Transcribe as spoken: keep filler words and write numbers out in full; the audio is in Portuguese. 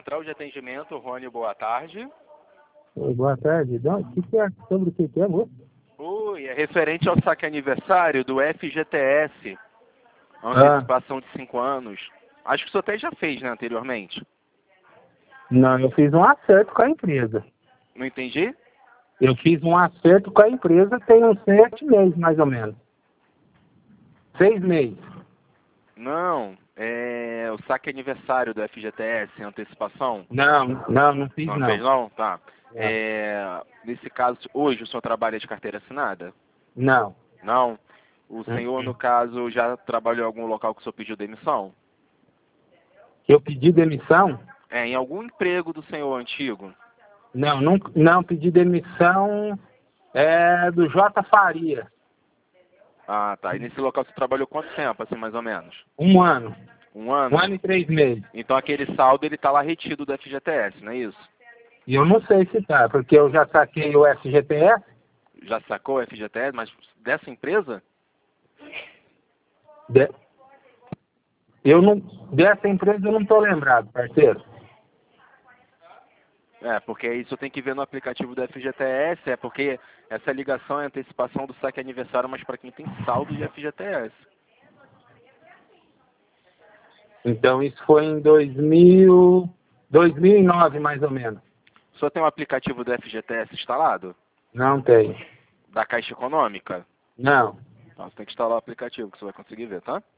Central de Atendimento, Rony, boa tarde. Oi, boa tarde. Não, que que é, sobre o que que é, moço? Oi, é referente ao saque aniversário do F G T S, a Ah. antecipação de cinco anos. Acho que o senhor até já fez, né, anteriormente. Não, eu fiz um acerto com a empresa. Não entendi? Eu fiz um acerto com a empresa tem uns sete meses, mais ou menos. Seis meses. Não, é o saque aniversário do F G T S, antecipação. Não, não, não fiz Não não. fez não? Tá. Não. É, nesse caso, hoje o senhor trabalha de carteira assinada? Não. Não? O Hum, senhor, hum. no caso, já trabalhou em algum local que o senhor pediu demissão? Eu pedi demissão? É, em algum emprego do senhor antigo? Não, não, não pedi demissão é, do J. Faria. Ah, tá. E nesse local você trabalhou quanto tempo, assim, mais ou menos? Um ano. Um ano? Um ano e três meses. Então aquele saldo, ele tá lá retido do F G T S, não é isso? E eu não sei se tá, porque eu já saquei o F G T S. Já sacou o F G T S, mas dessa empresa? De... Eu não, dessa empresa eu não estou lembrado, parceiro. É, porque isso tem que ver no aplicativo do F G T S, é porque essa ligação é antecipação do saque aniversário, mas para quem tem saldo de F G T S. Então isso foi em dois mil, dois mil e nove, mais ou menos. O senhor tem um aplicativo do F G T S instalado? Não tem. Da Caixa Econômica? Não. Então você tem que instalar o aplicativo que você vai conseguir ver, tá?